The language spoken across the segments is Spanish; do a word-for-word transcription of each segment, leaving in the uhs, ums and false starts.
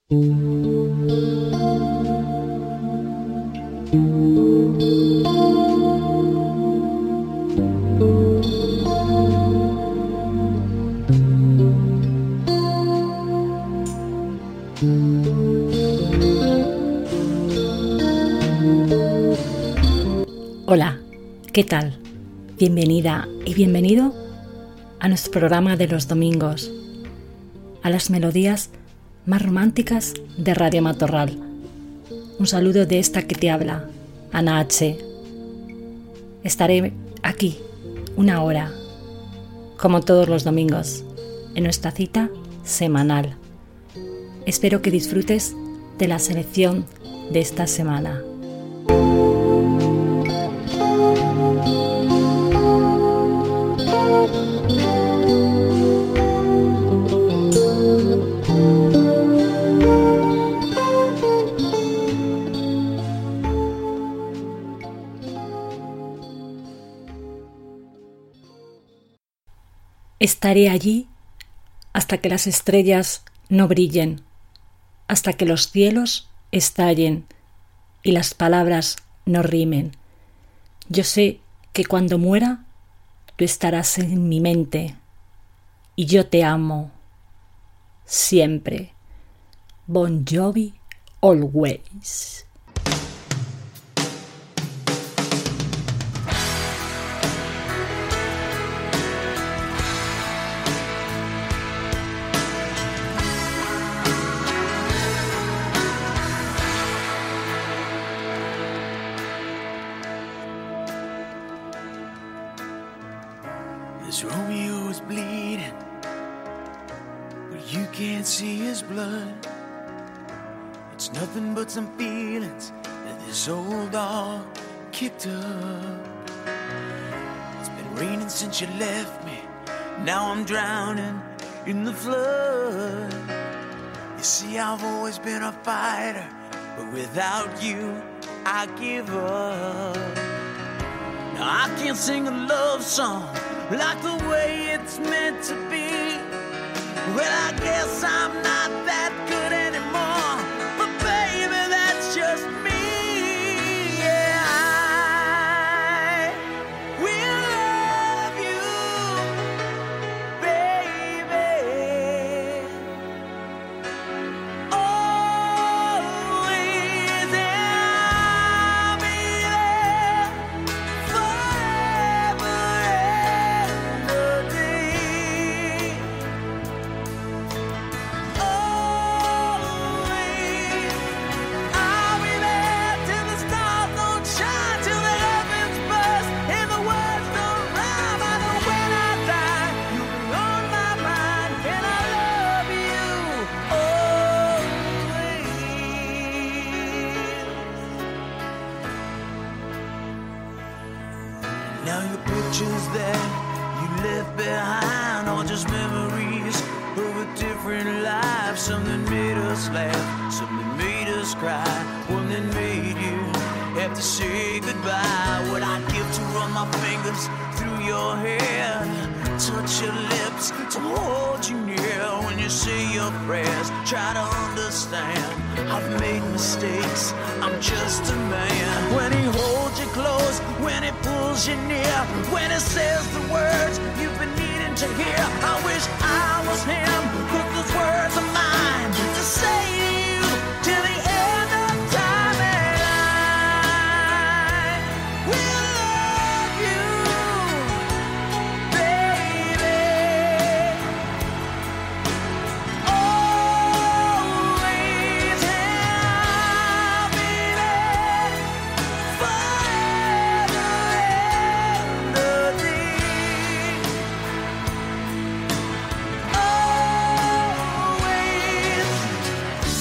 Hola, ¿qué tal? Bienvenida y bienvenido a nuestro programa de los domingos, a las melodías más románticas de Radio Matorral. Un saludo de esta que te habla, Ana H. Estaré aquí una hora, como todos los domingos, en nuestra cita semanal. Espero que disfrutes de la selección de esta semana. Estaré allí hasta que las estrellas no brillen, hasta que los cielos estallen y las palabras no rimen. Yo sé que cuando muera, tú estarás en mi mente y yo te amo siempre. Bon Jovi, always. This Romeo is bleeding, but you can't see his blood. It's nothing but some feelings that this old dog kicked up. It's been raining since you left me, now I'm drowning in the flood. You see, I've always been a fighter, but without you, I give up. Now I can't sing a love song like the way it's meant to be. Well, I guess I'm not that good anymore, but baby, that's just me. Yeah, I will love you, baby, always, and I'll be there forever. Now your pictures that you left behind are just memories of a different life. Something made us laugh, something made us cry, one that made you have to say goodbye. What I'd give to run my fingers through your hair, touch your lips, to hold you near when you say your prayers. Try to understand, I've made mistakes, I'm just a man. When he holds you close, when he pulls you near, when he says the words you've been needing to hear, I wish I was him, 'cause those words are mine to say to you till the end of time. And I will love you, baby, always, and I'll be there forever and a day. Always.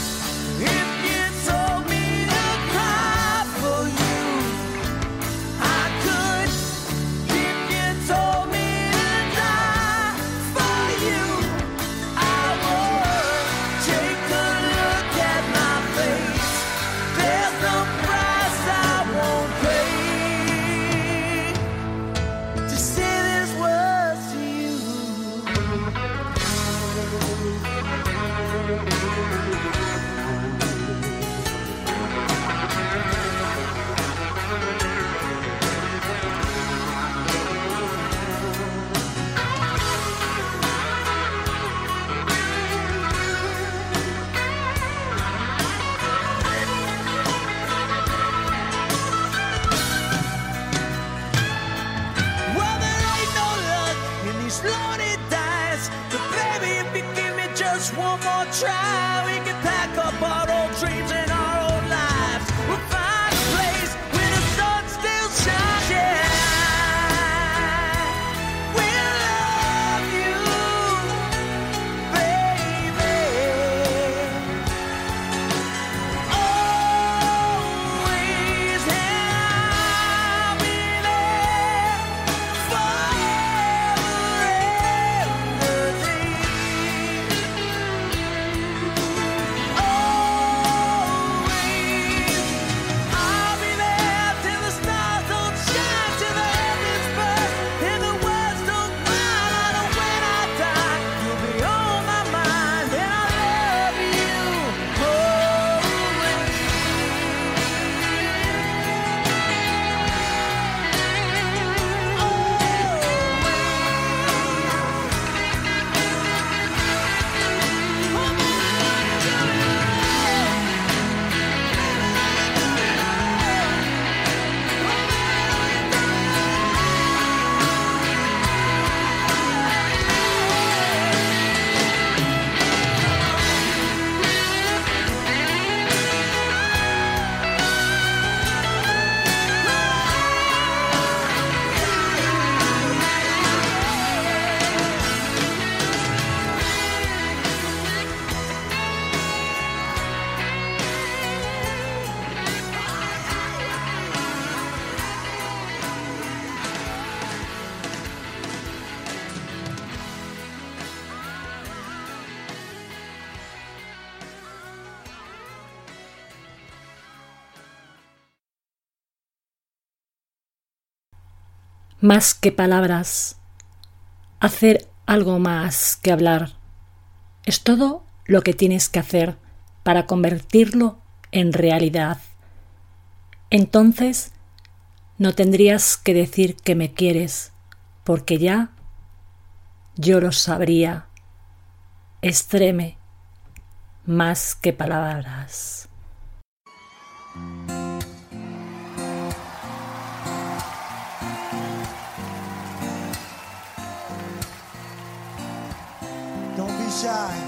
try, we can pack up our old dreams and our old lives. We'll find a place where the sun still shines. Yeah. Más que palabras, hacer algo más que hablar. Es todo lo que tienes que hacer para convertirlo en realidad. Entonces, no tendrías que decir que me quieres, porque ya yo lo sabría. Extreme, más que palabras. Don't be shy.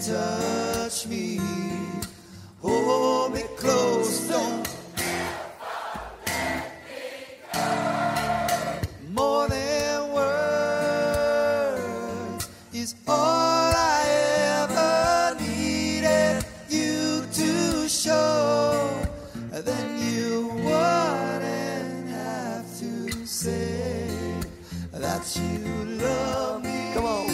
touch me. Hold me close, don't more than words is all I ever needed you to show. Then you wouldn't have to say that you love me. Come on.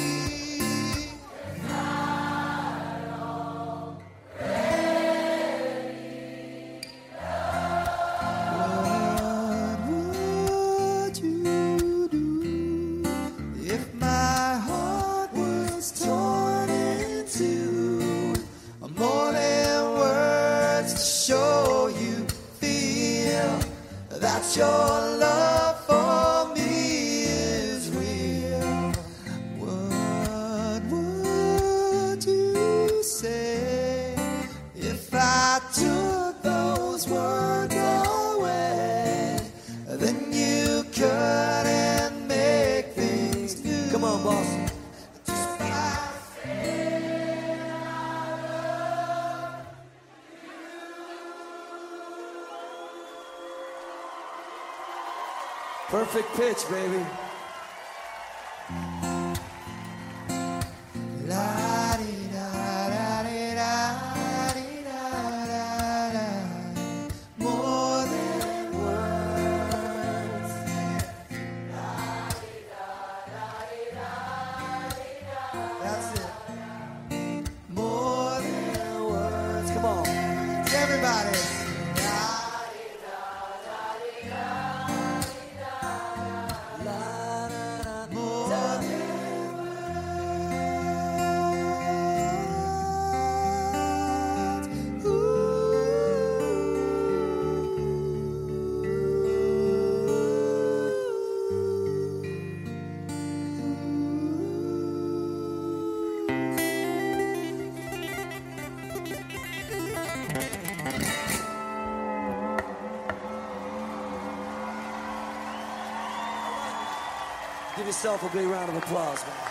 Your love for me is real. What would you say if I took those words away? Then you couldn't make things new. Come on, boss. Perfect pitch, baby. More than words. That's it. More than words. Come on. Everybody. Give yourself a big round of applause, man.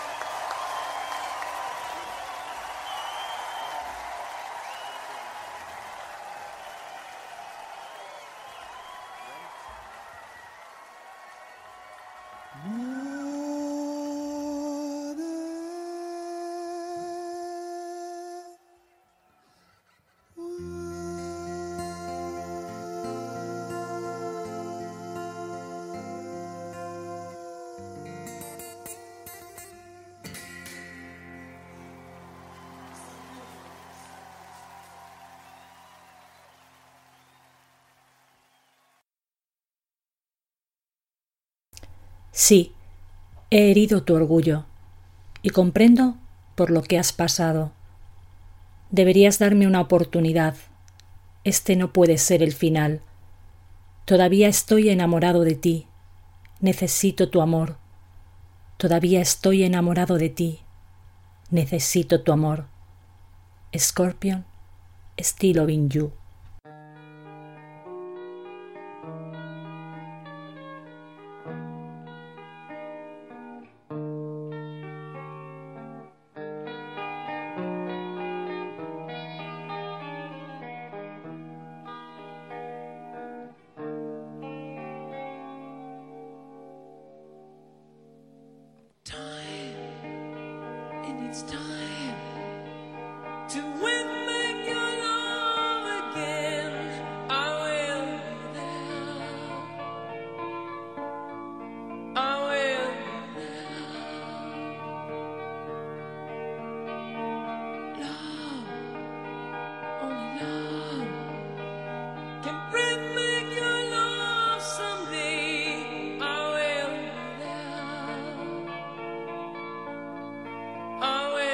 Sí, he herido tu orgullo y comprendo por lo que has pasado. Deberías darme una oportunidad. Este no puede ser el final. Todavía estoy enamorado de ti. Necesito tu amor. Todavía estoy enamorado de ti. Necesito tu amor. Scorpion, Still Loving You. It's time to win back your love again. I will be there. I will be there. Love, only love can bring back your love someday. I will be there. I will.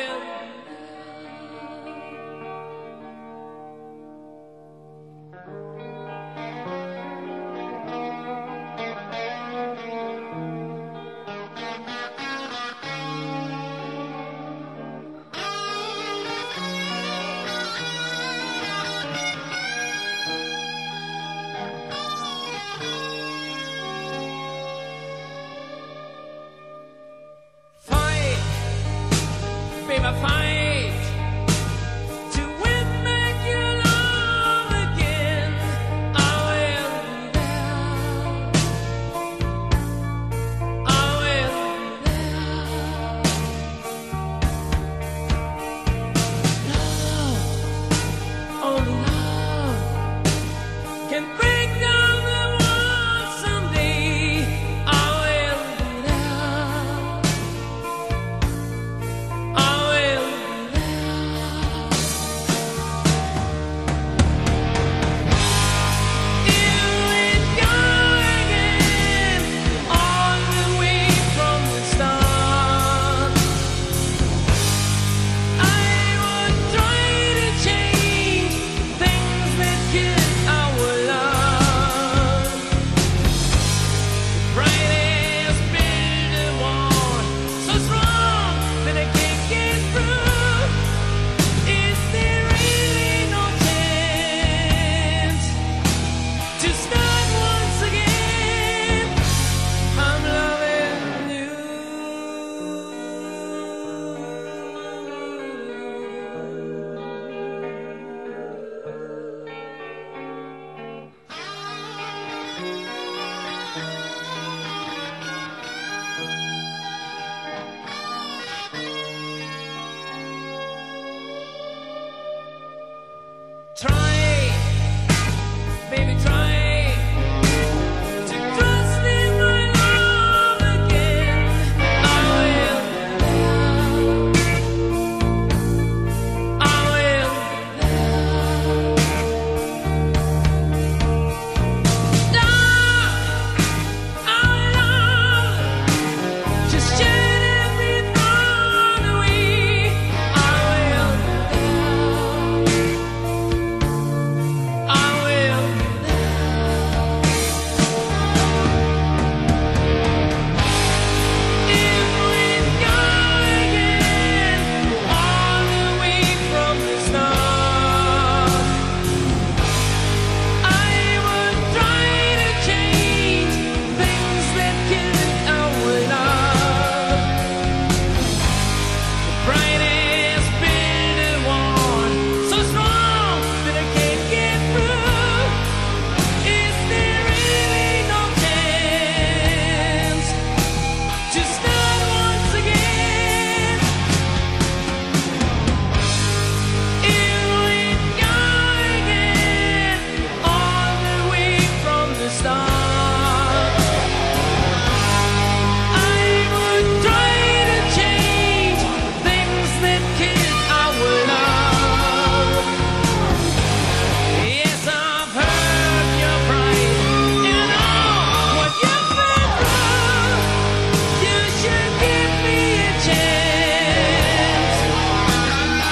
Fight, baby, fight.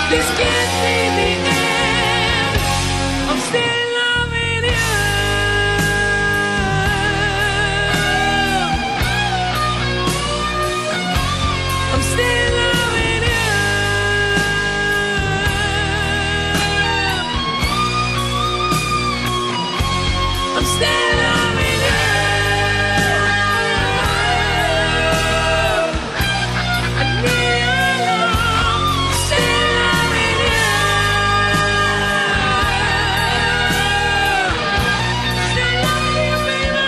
This can't be the end. I'm still loving you. I'm still loving you. I'm still loving you. I need your love. Still loving you. Still loving you, baby.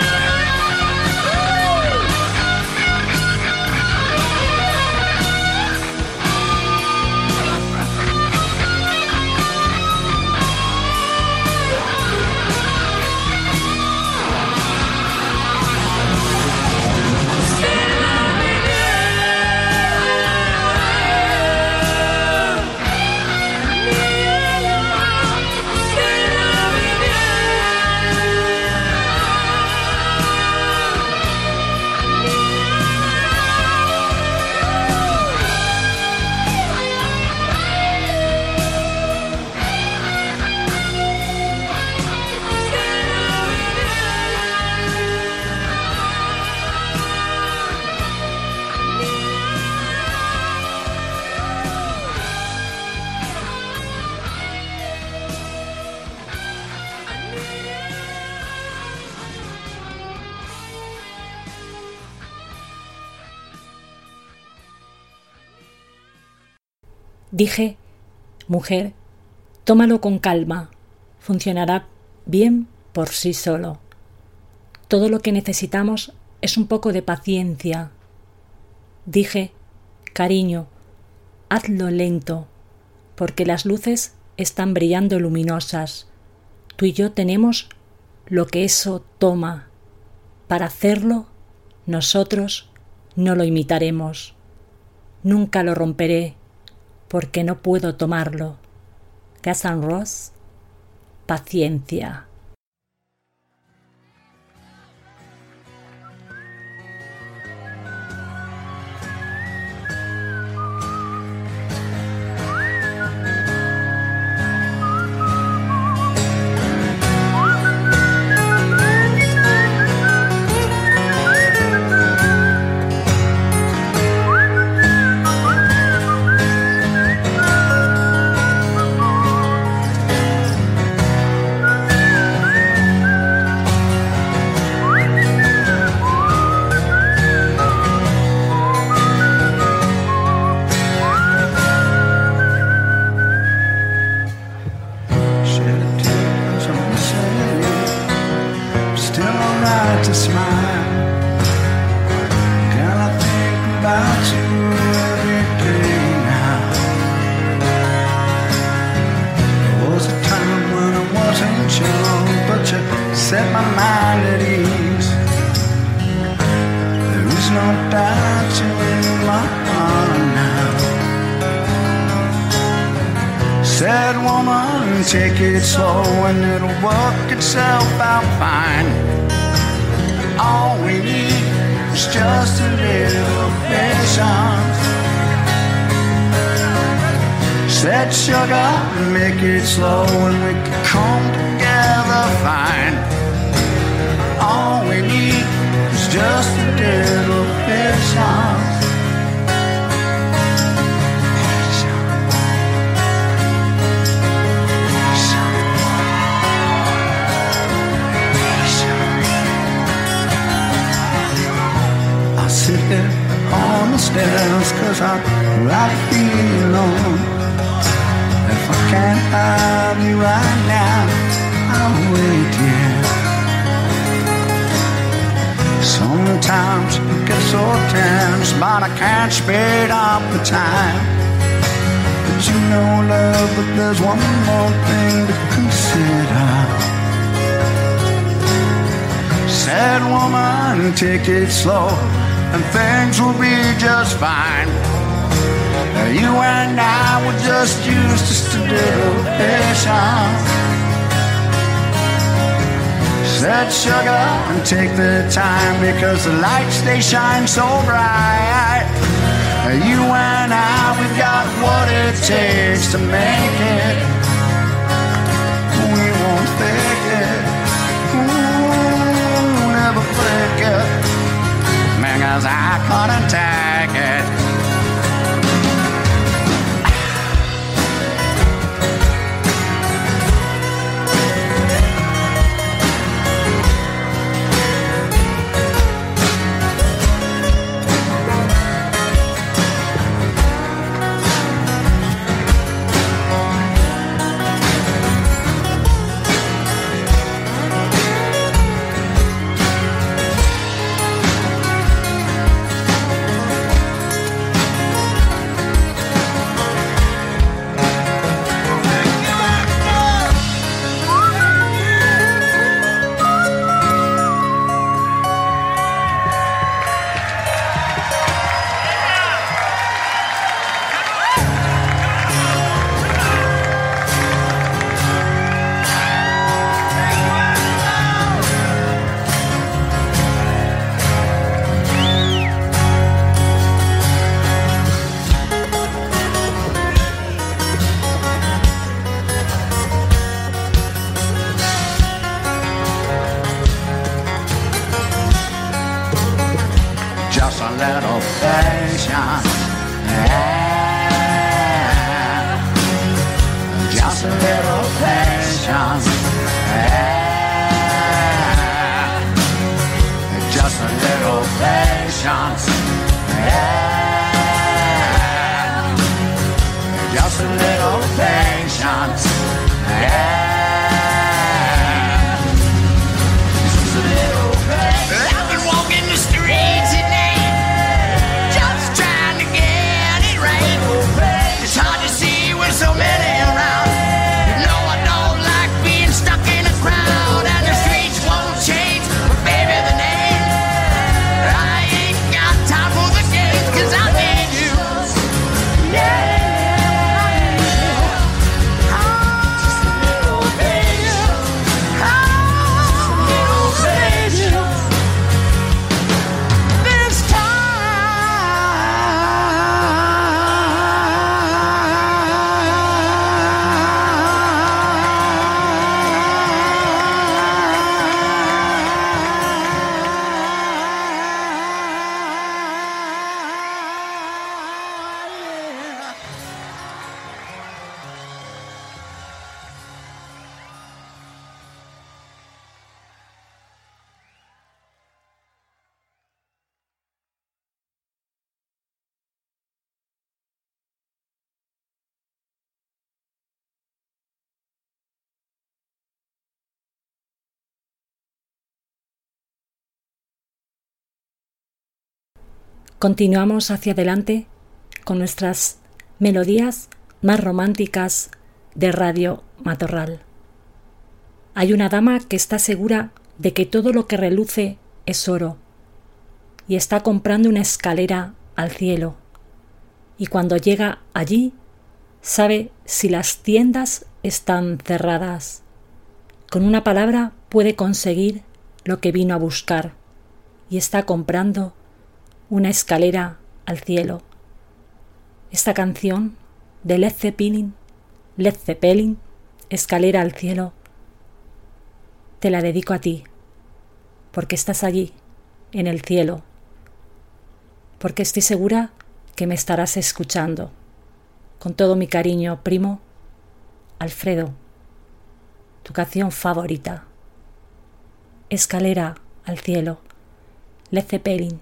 Dije, mujer, tómalo con calma, funcionará bien por sí solo. Todo lo que necesitamos es un poco de paciencia. Dije, cariño, hazlo lento, porque las luces están brillando luminosas. Tú y yo tenemos lo que eso toma. Para hacerlo, nosotros no lo imitaremos. Nunca lo romperé, porque no puedo tomarlo. Guns N' Roses, paciencia. To smile, can I think about you every day now? There was a time when I wasn't young, but you set my mind at ease. There is no doubt you're in my heart now. Said woman, take it slow and it'll work itself out fine. All we need is just a little patience. Said sugar, make it slow and we can come together fine. All we need is just a little patience. Sit there on the stairs, cause I'd rather be alone. If I can't have you right now, I'll wait here. Sometimes I get so tense, but I can't speed up the time. But you know, love, but there's one more thing to consider. Said woman, take it slow and things will be just fine. You and I will just use just a little patience. Said sugar, and take the time because the lights they shine so bright. You and I, we got what it takes to make it. We won't fake it. Ooh, never fake it. Because I couldn't take it. Continuamos hacia adelante con nuestras melodías más románticas de Radio Matorral. Hay una dama que está segura de que todo lo que reluce es oro y está comprando una escalera al cielo, y cuando llega allí sabe si las tiendas están cerradas. Con una palabra puede conseguir lo que vino a buscar y está comprando una escalera al cielo. Esta canción de Led Zeppelin, Led Zeppelin, Escalera al cielo, te la dedico a ti, porque estás allí, en el cielo, porque estoy segura que me estarás escuchando. Con todo mi cariño, primo, Alfredo, tu canción favorita, Escalera al cielo, Led Zeppelin.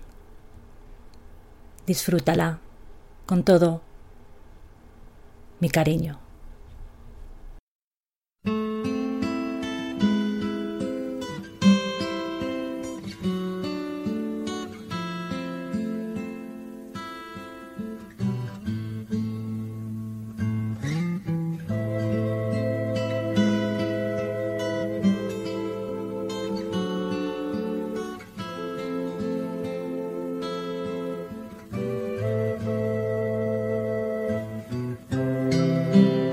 Disfrútala con todo mi cariño. Thank you.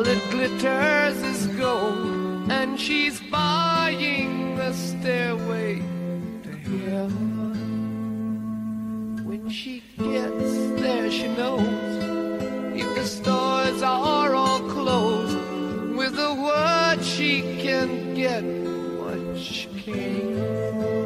that glitters is gold, and she's buying the stairway to heaven. When she gets there, she knows if the stores are all closed, with a word she can get what she came for.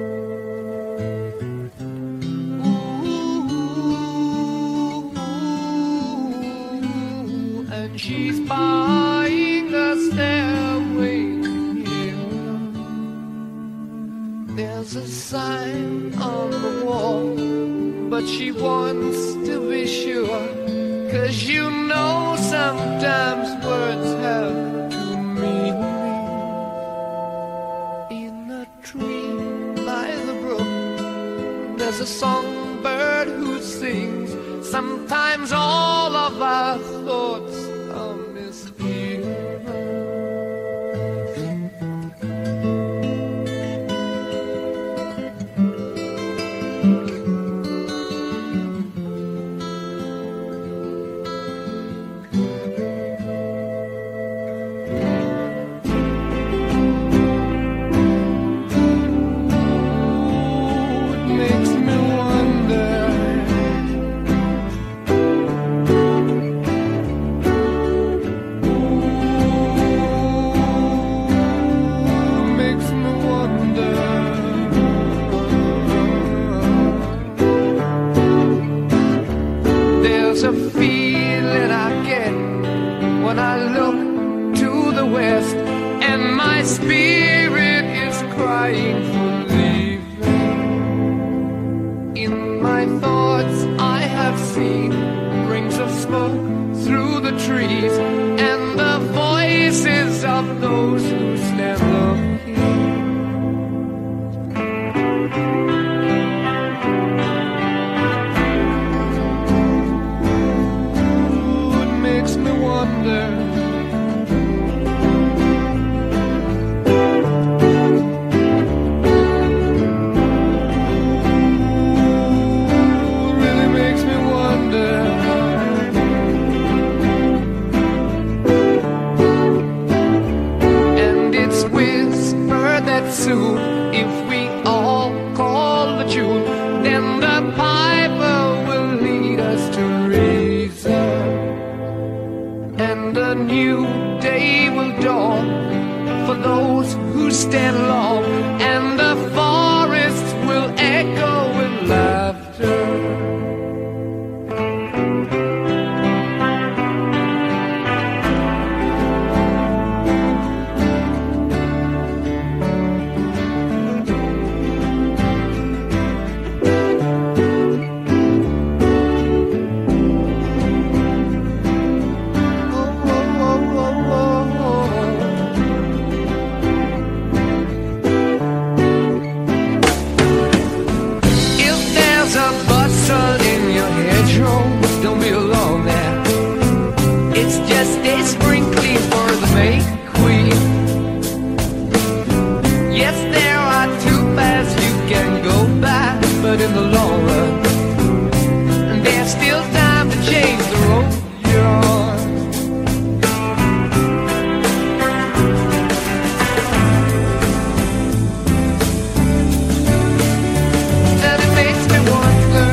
She's buying a stairway to heaven. There's a sign on the wall, but she wants to be sure, 'cause you know sometimes words have two meanings. In a tree by the brook, there's a songbird who sings. Sometimes all of our thoughts are misgiven. Spirit is crying for leaving. In my thoughts I have seen rings of smoke through the trees, and the voices of those who stand looking. Ooh, it makes me wonder. Soon, if we all call the tune, then the piper will lead us to reason, and a new day will dawn for those who stand long, and the forests will echo with laughter. But in the long run, there's still time to change the road you're on. And it makes me wonder.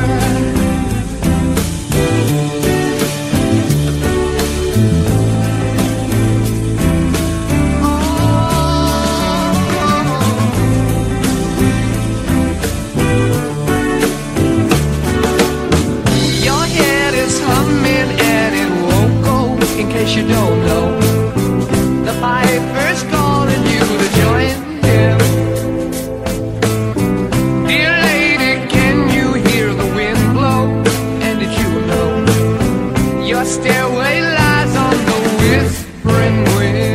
You don't know, the piper's calling you to join him. Dear lady, can you hear the wind blow? And did you know your stairway lies on the whispering wind?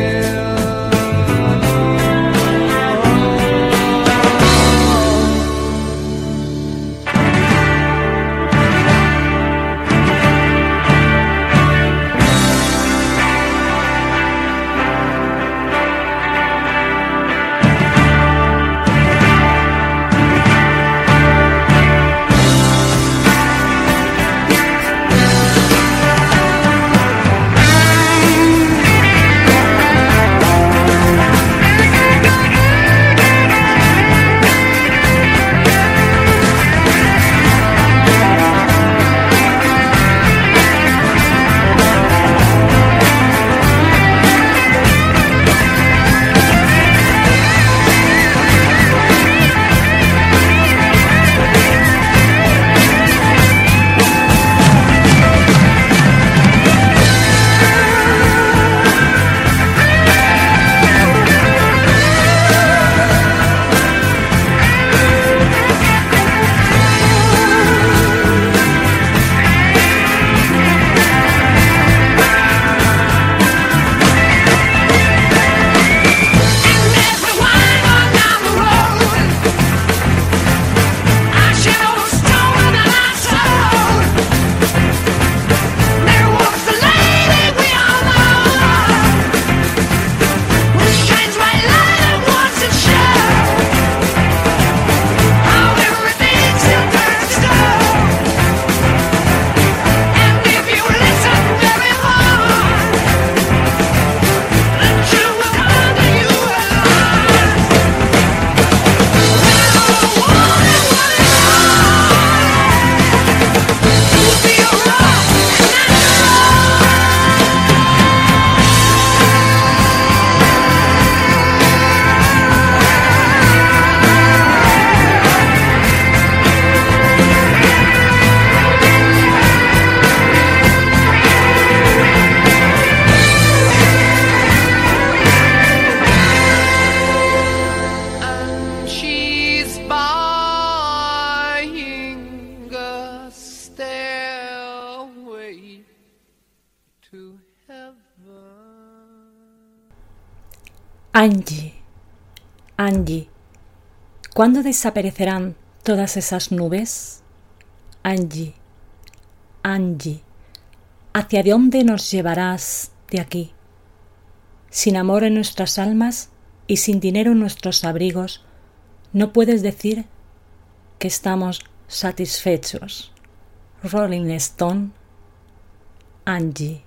Angie, Angie, ¿cuándo desaparecerán todas esas nubes? Angie, Angie, ¿hacia dónde nos llevarás de aquí? Sin amor en nuestras almas y sin dinero en nuestros abrigos, no puedes decir que estamos satisfechos. Rolling Stone, Angie.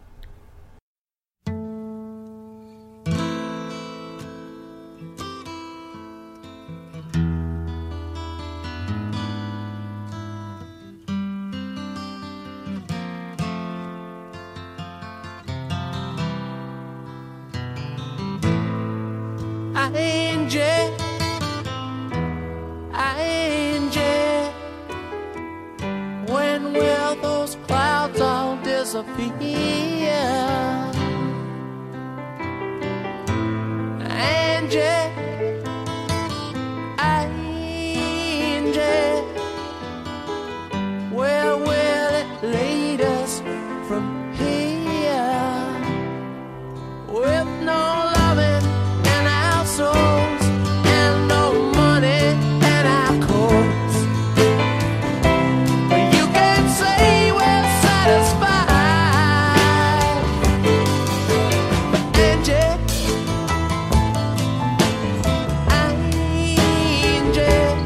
Angie, Angie, when will those clouds all disappear? Angie, Angie, where will it lead us from here? With no loving in our souls and no money in our coats, you can say we're satisfied. Angie, Angie,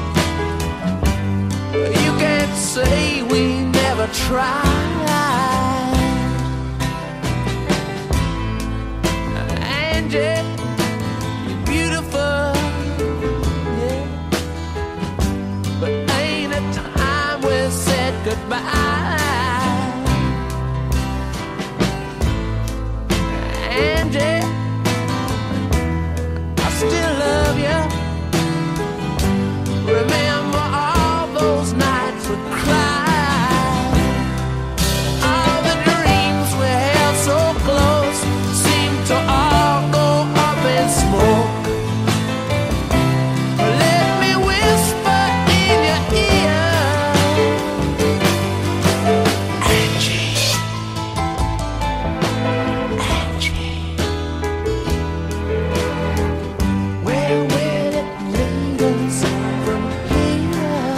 you can say we never tried. Angie, you're beautiful, yeah, but ain't it time we said goodbye? Angie, I still love you. Remember all those nights we cried, all the dreams we held so close seem to all go up in smoke. Let me whisper in your ear, Angie, Angie, where will it lead us from here?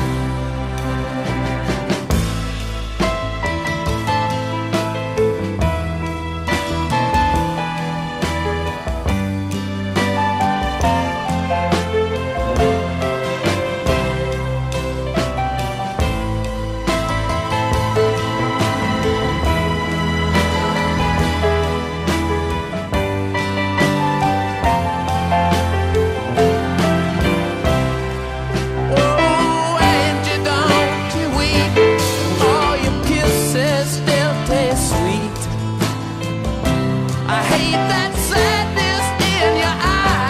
Oh, Angie, don't you weep. All your kisses still taste sweet. I hate that sadness in your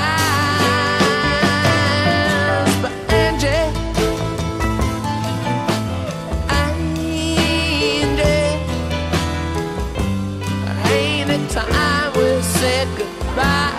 eyes. But Angie, Angie, ain't it time we said goodbye?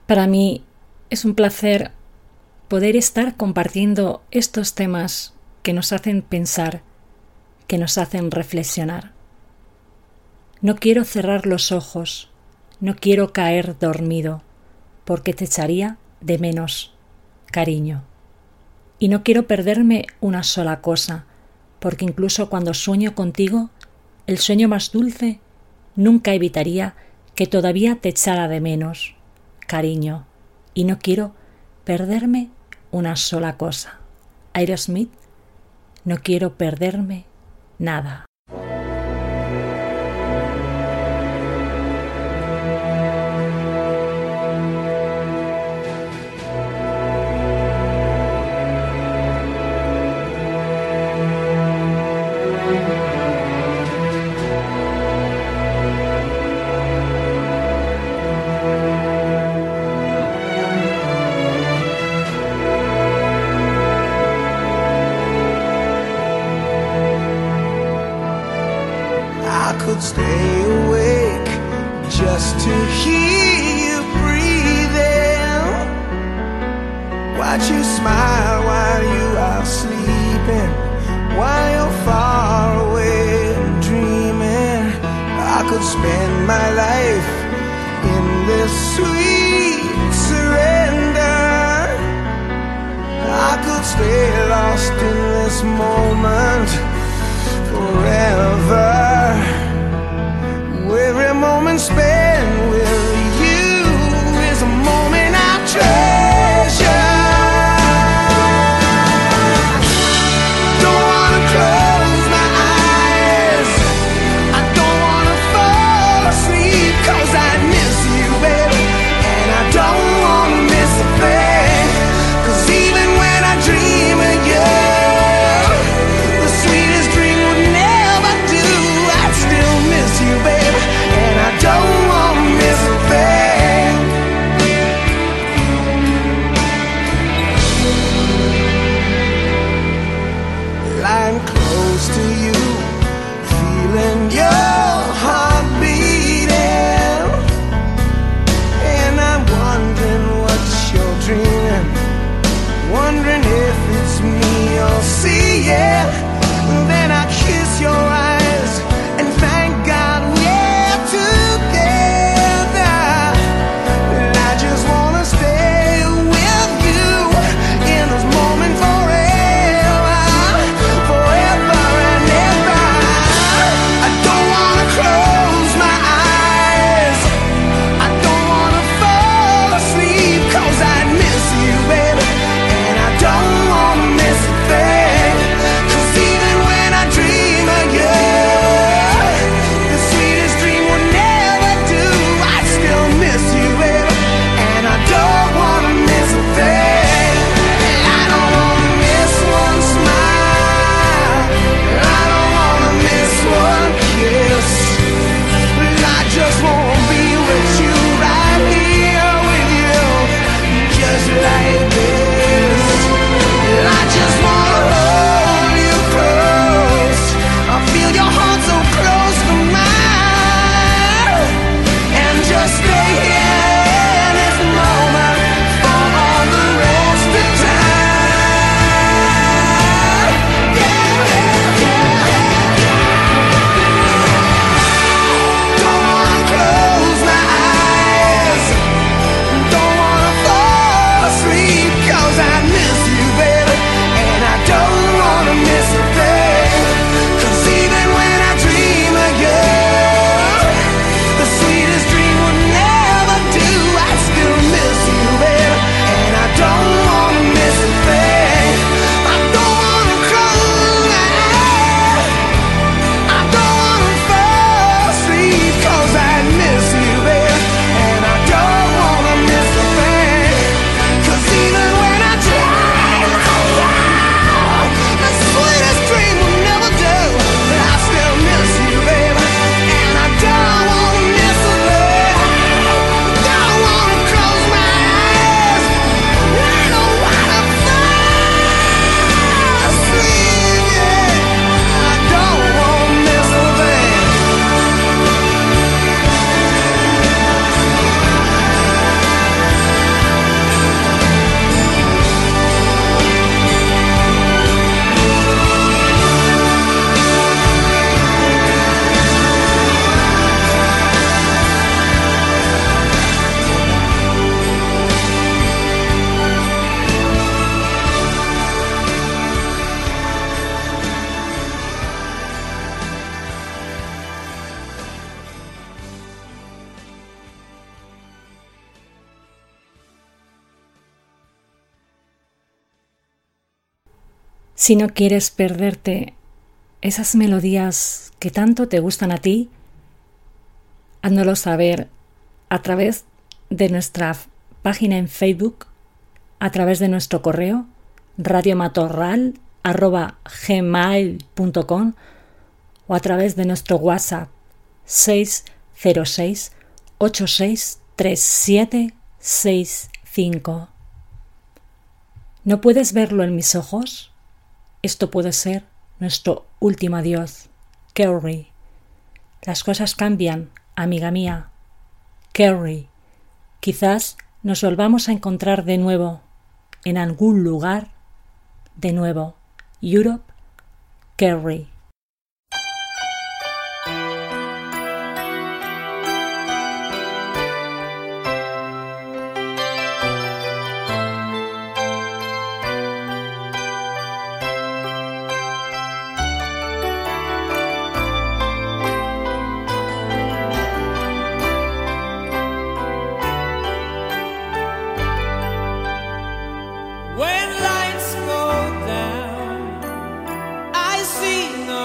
Para mí es un placer poder estar compartiendo estos temas que nos hacen pensar, que nos hacen reflexionar. No quiero cerrar los ojos, no quiero caer dormido, porque te echaría de menos, cariño. Y no quiero perderme una sola cosa, porque incluso cuando sueño contigo, el sueño más dulce nunca evitaría que todavía te echara de menos, cariño. Y no quiero perderme una sola cosa. Aerosmith, no quiero perderme nada. Stay awake just to hear you breathing. Watch you smile while you are sleeping, while you're far away dreaming. I could spend my life in this sweet surrender. I could stay lost in this moment forever. Every moment spent with you is a moment I treasure. Don't wanna close my eyes, I don't wanna fall asleep, 'cause I miss you, baby, and I don't wanna miss a thing. 'Cause even when I dream of you, the sweetest dream would never do. I'd still miss you, baby, I don't want Si no quieres perderte esas melodías que tanto te gustan a ti, háznoslo saber a través de nuestra página en Facebook, a través de nuestro correo radiomatorral arroba gmail punto com o a través de nuestro WhatsApp seis cero seis ocho seis tres siete seis cinco. ¿No puedes verlo en mis ojos? Esto puede ser nuestro último adiós. Carrie. Las cosas cambian, amiga mía. Carrie. Quizás nos volvamos a encontrar de nuevo, en algún lugar, de nuevo. Europe, Carrie. When lights go down, I see no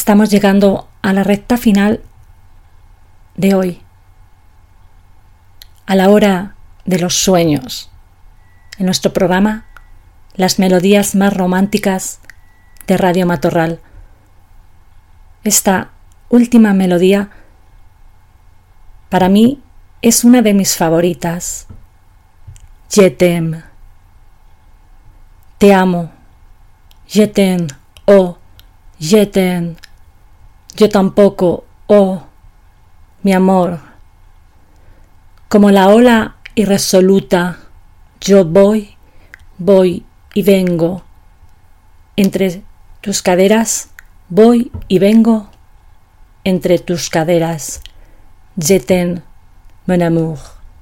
estamos llegando a la recta final de hoy, a la hora de los sueños, en nuestro programa Las melodías más románticas de Radio Matorral. Esta última melodía para mí es una de mis favoritas. Je t'aime. Te amo. Je t'aime. Oh, je t'aime. Yo tampoco. Oh, mi amor. Como la ola irresoluta, yo voy, voy y vengo. Entre tus caderas, voy y vengo. Entre tus caderas. Je t'aime, mon amour.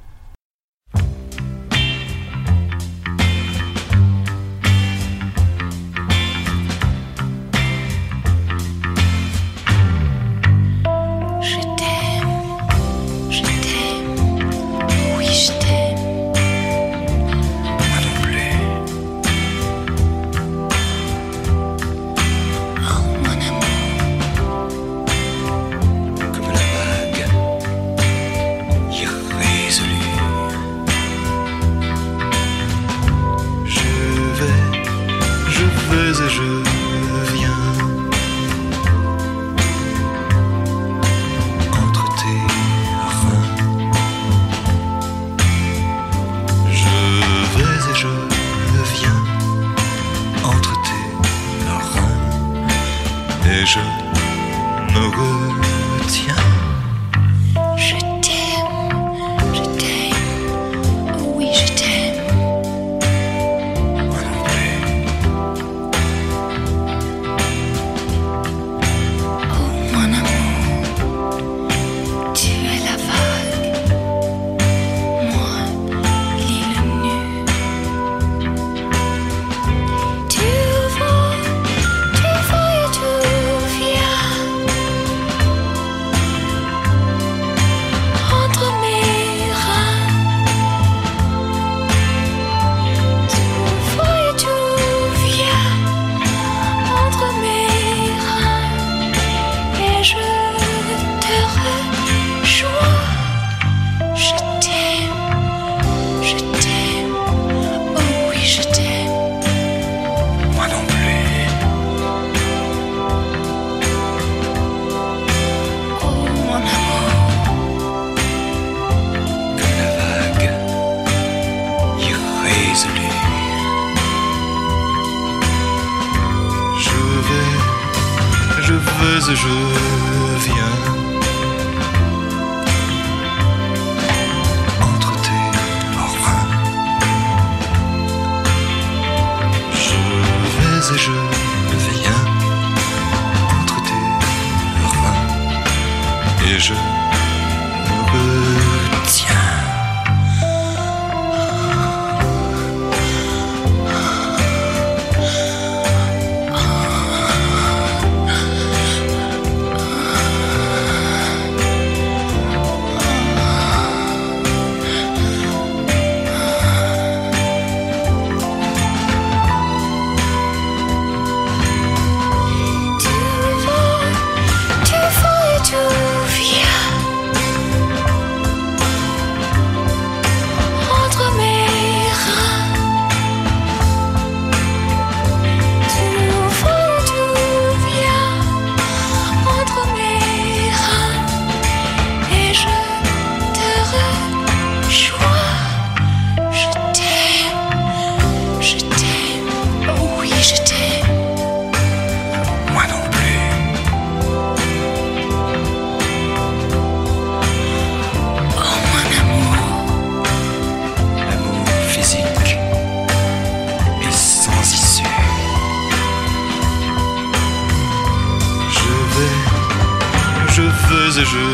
et je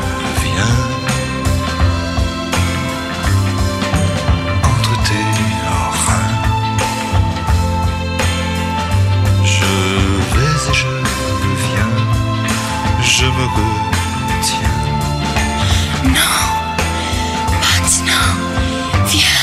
viens entre tes reins. Je vais et je viens, je me retiens. Non, maintenant, viens.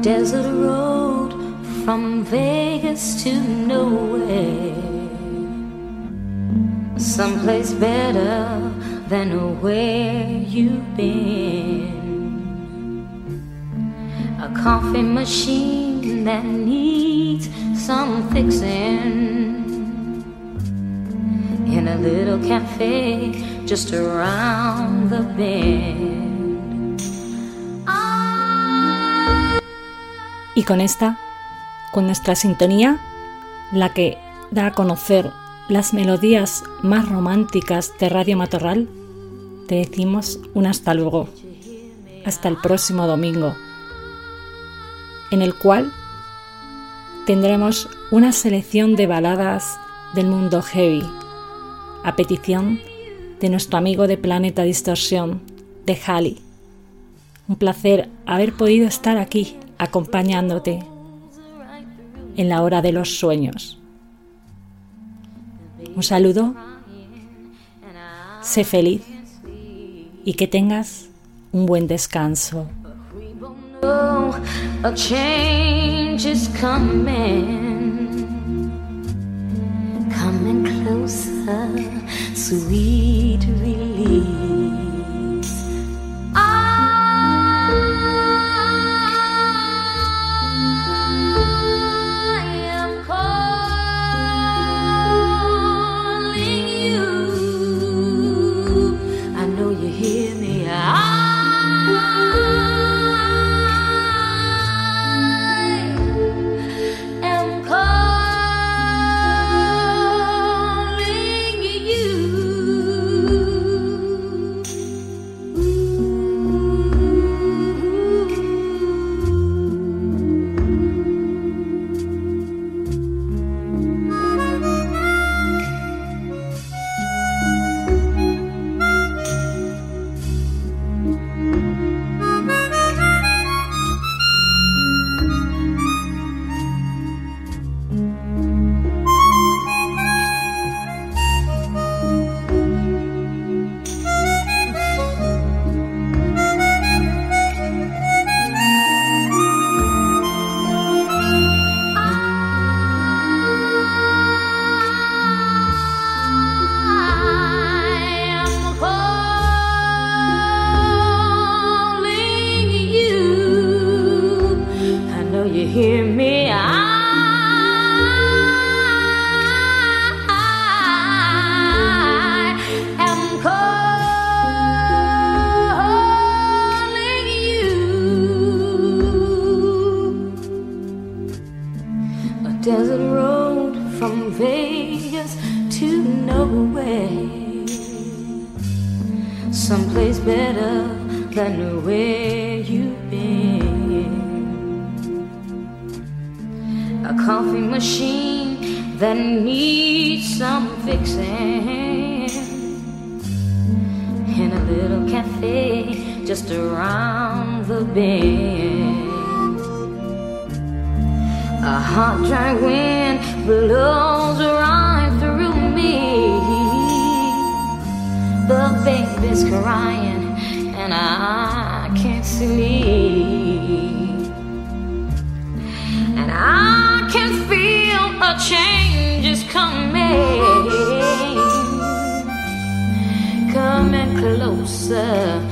desert road from Vegas to nowhere, someplace better than where you've been. A coffee machine that needs some fixing, in a little cafe just around the bend. I... Y con esta, con nuestra sintonía, la que da a conocer las melodías más románticas de Radio Matorral, te decimos un hasta luego, hasta el próximo domingo, en el cual tendremos una selección de baladas del mundo heavy, a petición de nuestro amigo de Planeta Distorsión, de Halley. Un placer haber podido estar aquí acompañándote en la hora de los sueños. Un saludo, sé feliz y que tengas un buen descanso. A change is coming, coming closer, sweet release. I am calling you. I know you hear me. I hear me, I am calling you. A desert road from Vegas to nowhere, someplace better than where you've been. A coffee machine that needs some fixing, in a little cafe just around the bend. A hot, dry wind blows right through me. The baby's crying and I can't sleep, and I can feel a change is coming, coming closer,